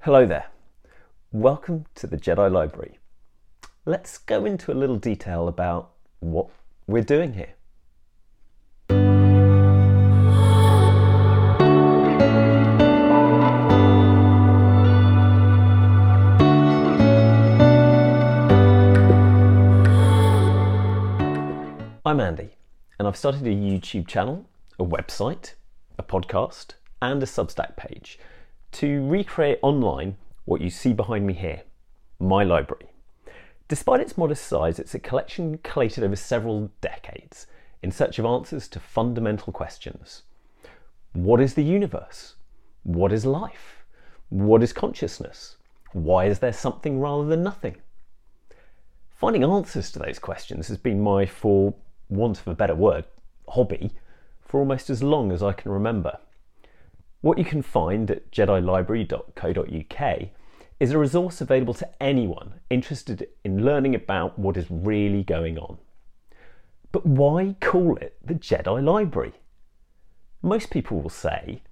Hello there. Welcome to the Jedi Library. Let's go into a little detail about what we're doing here. I'm Andy, and I've started a YouTube channel, a website, a podcast, and a Substack page to recreate online what you see behind me here, my library. Despite its modest size, it's a collection collated over several decades in search of answers to fundamental questions. What is the universe? What is life? What is consciousness? Why is there something rather than nothing? Finding answers to those questions has been my, for want of a better word, hobby for almost as long as I can remember. What you can find at jedilibrary.co.uk is a resource available to anyone interested in learning about what is really going on. But why call it the Jedi Library? Most people will say,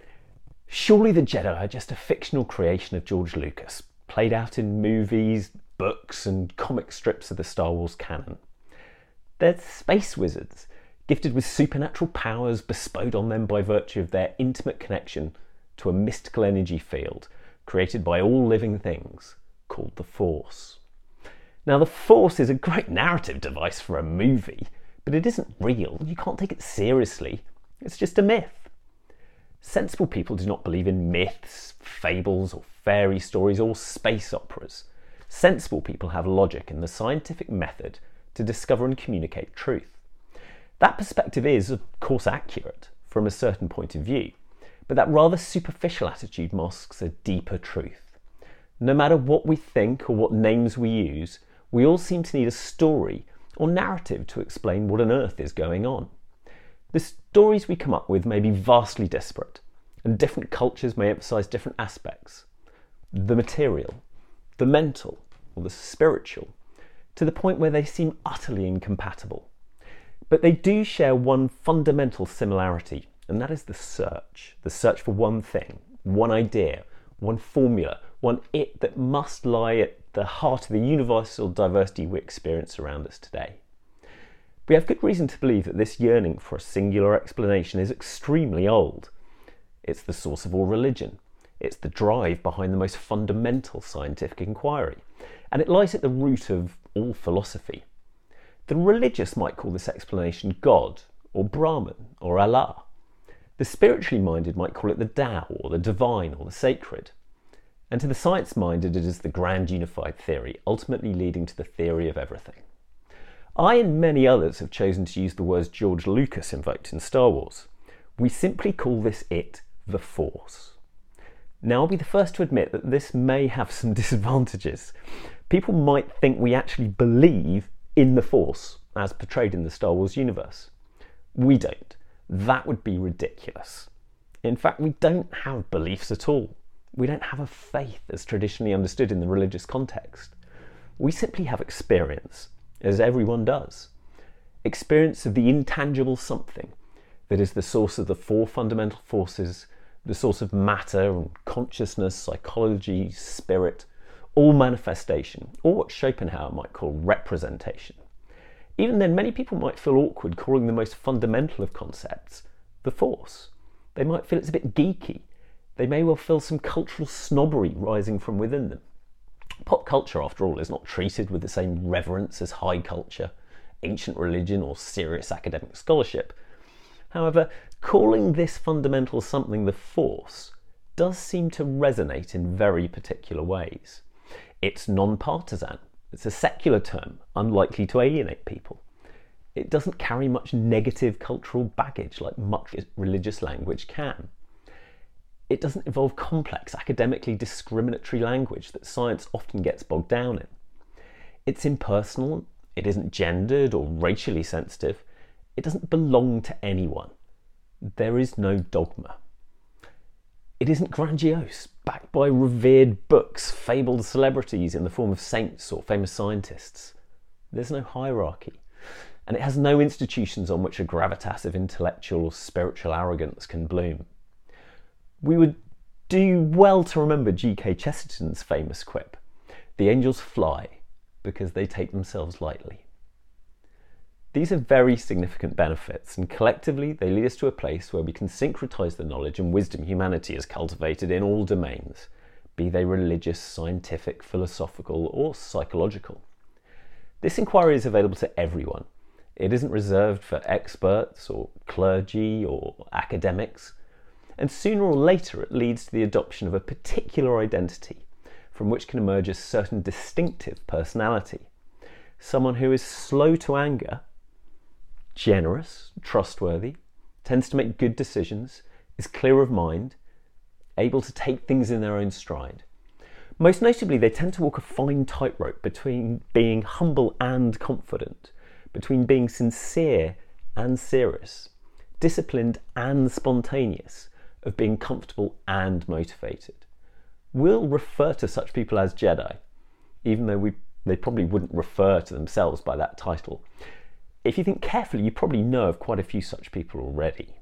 surely the Jedi are just a fictional creation of George Lucas, played out in movies, books and comic strips of the Star Wars canon. They're space wizards, gifted with supernatural powers bestowed on them by virtue of their intimate connection to a mystical energy field created by all living things called the Force. Now, the Force is a great narrative device for a movie, but it isn't real. You can't take it seriously. It's just a myth. Sensible people do not believe in myths, fables, or fairy stories, or space operas. Sensible people have logic and the scientific method to discover and communicate truth. That perspective is, of course, accurate from a certain point of view, but that rather superficial attitude masks a deeper truth. No matter what we think or what names we use, we all seem to need a story or narrative to explain what on earth is going on. The stories we come up with may be vastly disparate, and different cultures may emphasise different aspects. The material, the mental, or the spiritual, to the point where they seem utterly incompatible. But they do share one fundamental similarity, and that is the search for one thing, one idea, one formula, one it that must lie at the heart of the universal diversity we experience around us today. We have good reason to believe that this yearning for a singular explanation is extremely old. It's the source of all religion. It's the drive behind the most fundamental scientific inquiry, and it lies at the root of all philosophy. The religious might call this explanation God, or Brahman, or Allah. The spiritually minded might call it the Tao, or the divine, or the sacred. And to the science-minded, it is the grand unified theory, ultimately leading to the theory of everything. I and many others have chosen to use the words George Lucas invoked in Star Wars. We simply call this it the Force. Now, I'll be the first to admit that this may have some disadvantages. People might think we actually believe in the Force, as portrayed in the Star Wars universe. We don't. That would be ridiculous. In fact, we don't have beliefs at all. We don't have a faith as traditionally understood in the religious context. We simply have experience, as everyone does. Experience of the intangible something that is the source of the four fundamental forces, the source of matter and consciousness, psychology, spirit, all manifestation, or what Schopenhauer might call representation. Even then, many people might feel awkward calling the most fundamental of concepts the Force. They might feel it's a bit geeky. They may well feel some cultural snobbery rising from within them. Pop culture, after all, is not treated with the same reverence as high culture, ancient religion, or serious academic scholarship. However, calling this fundamental something the Force does seem to resonate in very particular ways. It's non-partisan. It's a secular term, unlikely to alienate people. It doesn't carry much negative cultural baggage like much religious language can. It doesn't involve complex, academically discriminatory language that science often gets bogged down in. It's impersonal, it isn't gendered or racially sensitive, it doesn't belong to anyone. There is no dogma. It isn't grandiose, backed by revered books, fabled celebrities in the form of saints or famous scientists. There's no hierarchy, and it has no institutions on which a gravitas of intellectual or spiritual arrogance can bloom. We would do well to remember G.K. Chesterton's famous quip, "The angels fly because they take themselves lightly." These are very significant benefits, and collectively they lead us to a place where we can syncretize the knowledge and wisdom humanity has cultivated in all domains, be they religious, scientific, philosophical, or psychological. This inquiry is available to everyone. It isn't reserved for experts or clergy or academics, and sooner or later it leads to the adoption of a particular identity from which can emerge a certain distinctive personality. Someone who is slow to anger, generous, trustworthy, tends to make good decisions, is clear of mind, able to take things in their own stride. Most notably, they tend to walk a fine tightrope between being humble and confident, between being sincere and serious, disciplined and spontaneous, of being comfortable and motivated. We'll refer to such people as Jedi, even though they probably wouldn't refer to themselves by that title. If you think carefully, you probably know of quite a few such people already.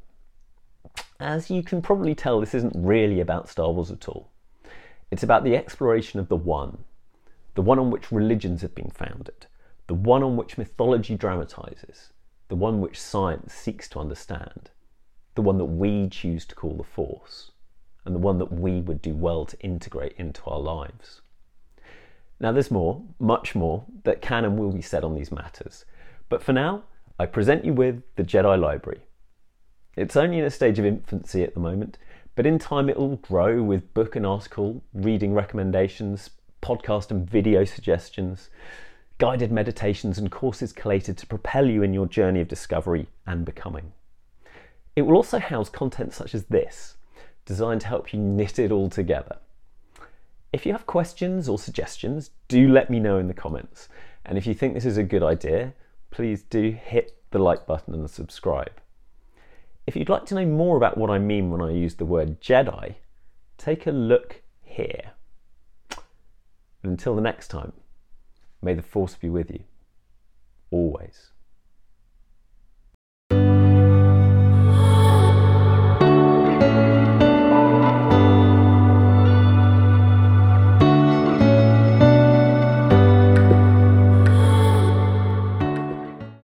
As you can probably tell, this isn't really about Star Wars at all. It's about the exploration of the one on which religions have been founded, the one on which mythology dramatizes, the one which science seeks to understand, the one that we choose to call the Force, and the one that we would do well to integrate into our lives. Now there's more, much more, that can and will be said on these matters, but for now, I present you with the Jedi Library. It's only in a stage of infancy at the moment, but in time it will grow with book and article, reading recommendations, podcast and video suggestions, guided meditations and courses collated to propel you in your journey of discovery and becoming. It will also house content such as this, designed to help you knit it all together. If you have questions or suggestions, do let me know in the comments. And if you think this is a good idea, please do hit the like button and subscribe. If you'd like to know more about what I mean when I use the word Jedi, take a look here. And until the next time, may the Force be with you, always.